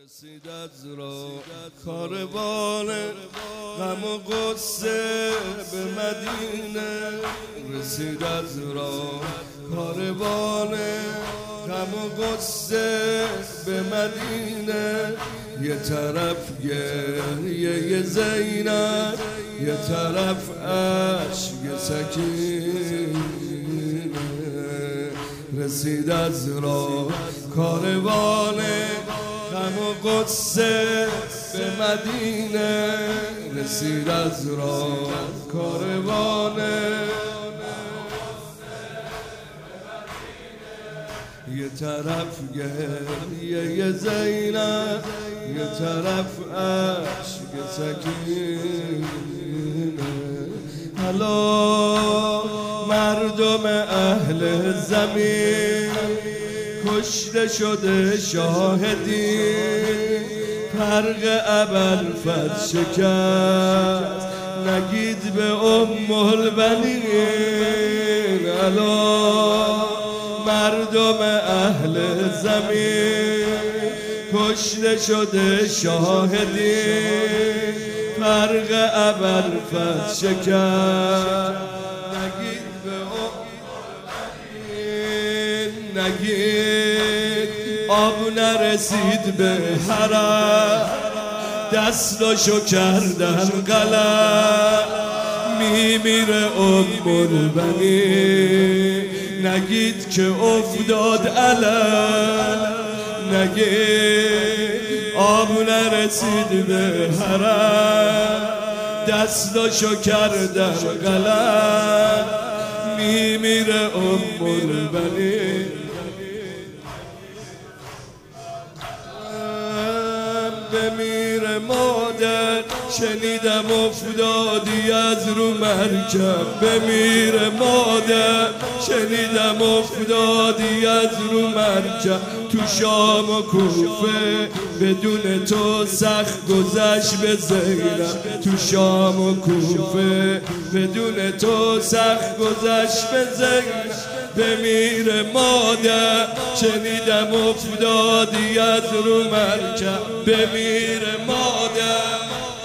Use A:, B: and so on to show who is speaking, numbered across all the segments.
A: رسید از راه کاروان غم و غصه به مدینه. رسید از راه کاروان غم و غصه به مدینه. یه طرف گریه زینب، یه طرف عشق سکینه. رسید از راه کاروان غم و غصه به مدینه. رسید از راه کاروان یه طرف گریه زینب، یه طرف عشق سکینه. حالا مردم اهل زمین کشته شده شاهدی، فرق ابوالفضل شکست نگید به ام البنین. حالا مردم اهل زمین کشته شده شاهدی، فرق ابوالفضل شکست نگید به ام البنین. نگید آب نرسید به حرم، دستاشو کردن قلم، میمیره ام البنین. نگید که افتاد علم، نگید آب نرسید به حرم، دستاشو کردن قلم، میمیره ام البنین. بمیره مادر شنیدم افتادی از رو مرکب. بمیره مادر شنیدم افتادی از رو مرکب. تو شام و کوفه بدون تو سخت گذشت به زینب. تو شام و کوفه بدون تو سخت گذشت به زینب. بمیره مادر شنیدم افتادی از رو مرکب. بمیره مادر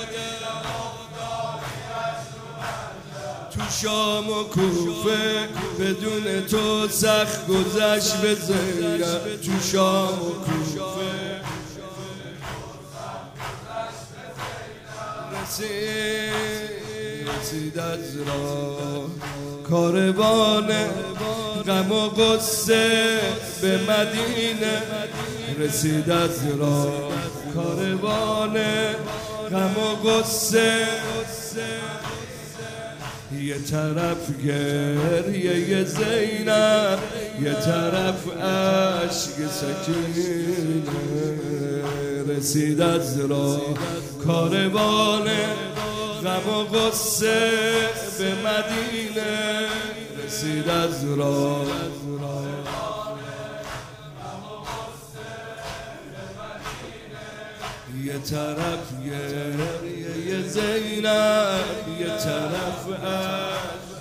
A: تو شام و کوفه بدون تو سخت گذشت به زینب. تو شام و کوفه رسید از راه کاروان غم و غصه به مدینه. رسید از راه کاروان غم و غصه، یه طرف گریه زینب، یه طرف عشق سکینه. رسید از راه کاروان غم و غصه به مدینه. رسید از راه یه طرف گریه زینب، یه طرف عشق.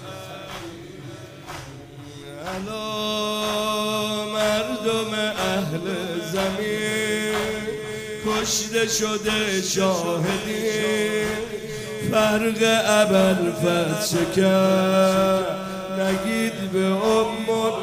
A: حالا مردم اهل زمین کشته شده شاهدی، فرق ابوالفضل شکست نگید به ام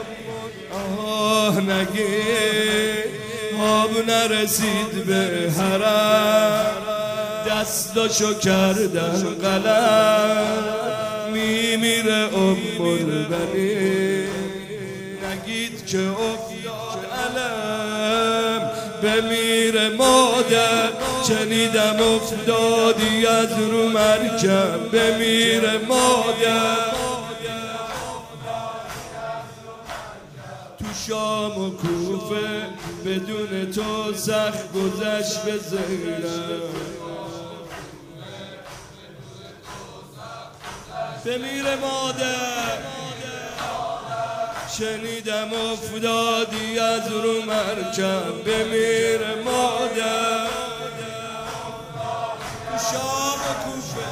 A: نگید آب نرسید به حرم، دستاشو کردن قلم، میمیره ام البنین. نگید که افتاد علم، بمیره مادر شنیدم افتادی از رو مرکب. بمیره مادر تو شام و کوفه بدون تو سخت گذشت به زینب. بمیره مادر شنیدم افتادی از رو مرکب. بمیره مادر تو شام و کوفه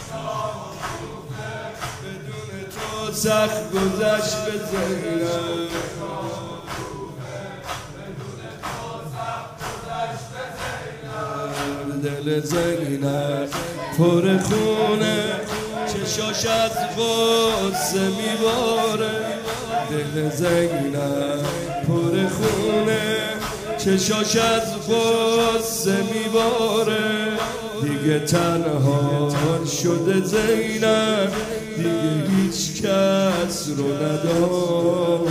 A: بدون تو سخت گذشت به زینب. دل زینب پر خونه چشاش از غصه میباره دل زینب پر خونه چشاش از غصه میباره دیگه تنها شده زینب دیگه هیچ کس رو نداره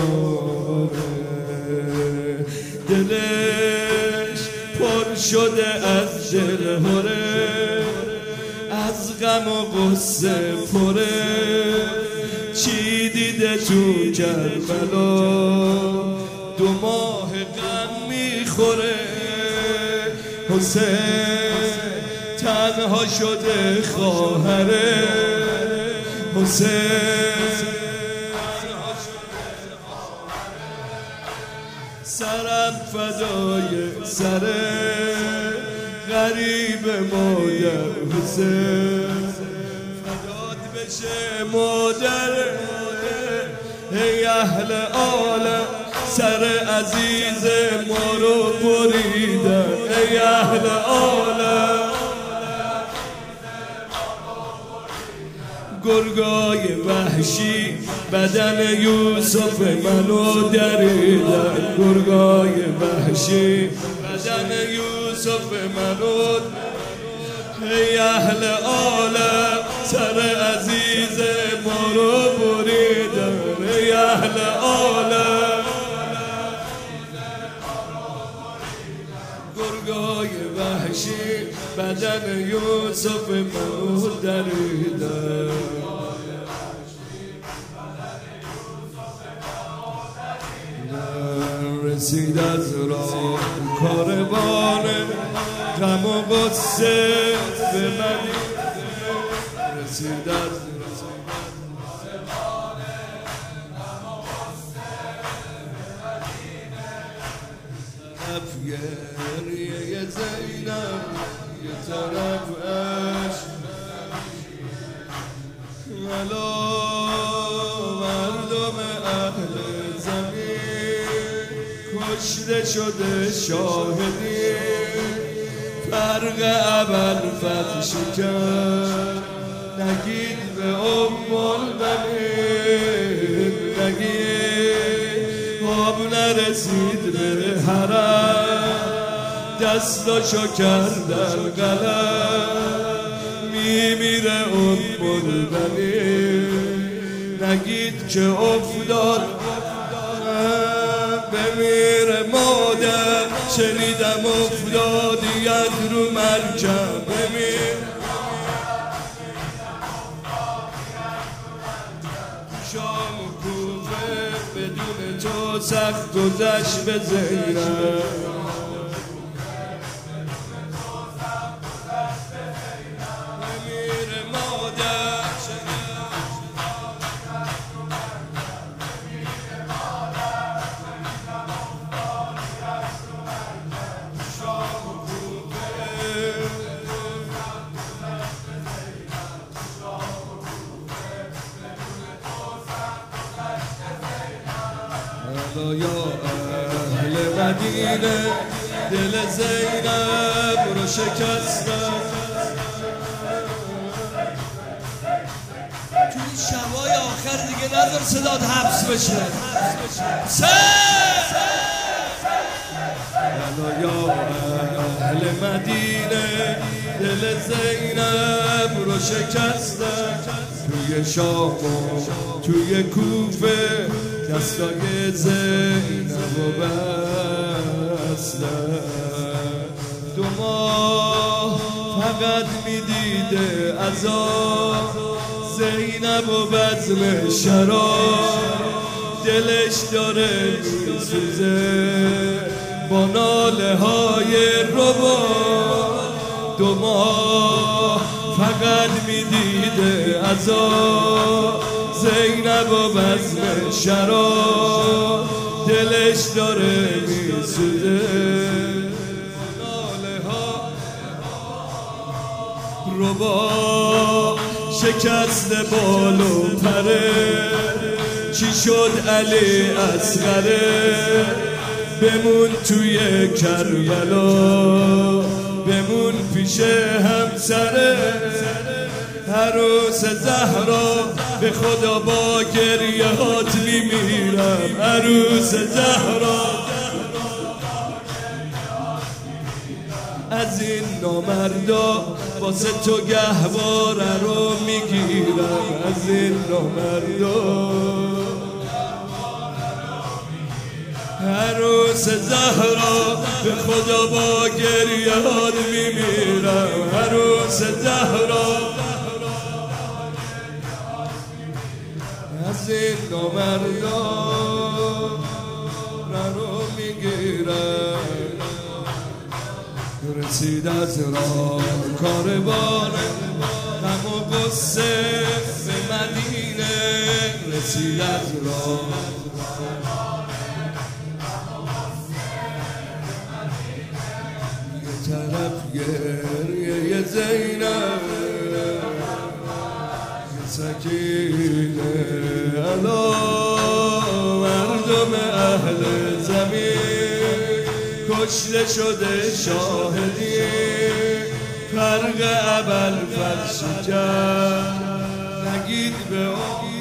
A: دلش پر شده از دلهره از غم و غصه پره چی دیده تو کربلا 2 ماه غم میخوره حسین تنها شده خواهره حسین سرم فدای سره غریب مادر حسین فداد بشه مادر ای اهل عالم سر عزیز ما رو بریدن ای اهل عالم گرگای وحشی بدن یوسف منو دریدن گرگای وحشی بدن یوسف منو ای اهل عالم سر عزیز ما رو بریدن ای اهل عالم گرگای وحشی بدن یوسف منو دریدن رسید از راه کاروان غم و غصه به مدینه رسید از گریه زینب یه طرف عشق ولا مردم اهل زمین کشته شده شاهدی فرق اول فتح شکر نگید به البنین نگید آب نرسید به حرم دستاشو کردن قلم میمیره البنین نگید که افتاد بمیره مادر شنیدم افتادیت رو مرکب بمیر شام و کوفه بدون تو سخت گذشت به زینب بمیره مادر یا اهل مدینه دل زینب رو شکستن توی شبای آخر دیگه نذار صدات حبس بشه یا اهل مدینه دل زینب رو شکستن توی شام و توی کوفه دستای زینب و بستن 2 ماه فقط میدیده عذاب زینب و بزم شراب دلش داره میسوزه با ناله های ربا 2 ماه فقط میدیده عذاب زینب و بزم شراب دلش داره میسوزه ناله ها ربا شکست بال و پره چی شد علی اصغره بمون توی کربلا بمون پیش پیش همسره عروس زهرا به خدا با گریهات میمیرم عروس زهرا از این نامردا واسه تو گهواره رو میگیرم از این نامردا عروس زهرا به خدا با گریهات میمیرم عروس زهرا از این نامردا رو میگیرم رسید از راه کاروان غم و غصه به مدینه رسید از راه یه طرف گریه زینب یه سکینه علا مردم اهل زمین کشته شده شاهدی فرق ابوالفضل کرد نگید به اون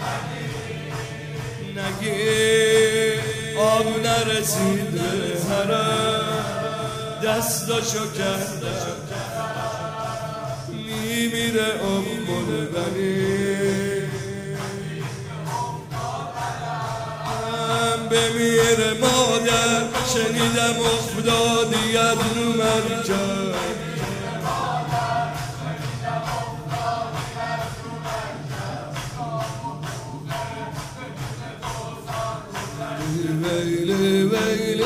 A: نگید آب نرسید به حرم دستاشو کرده میمیره البنین بمیره مادر شنیدم افتادی از رو مرکب ویلی ویلی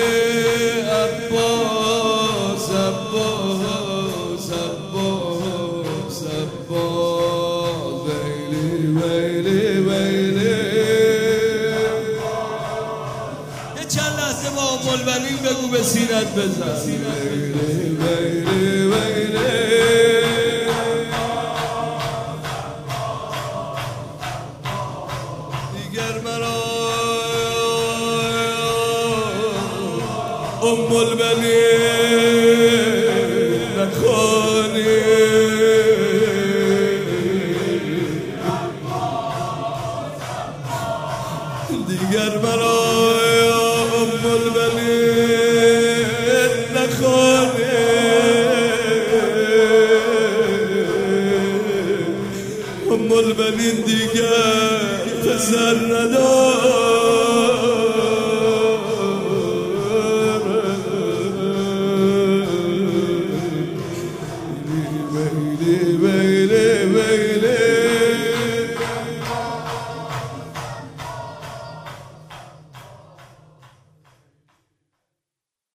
A: عباس عباس عباس عباس ویلی ویلی ویلی چند لحظه با ام البنین بگو به سینت بزن ویلی ویلی ویلی دیگر مرا ام البنین نخوانی دیگر مرا ام البنین نخوانی ام البنین دیگر پسر ندار ویلی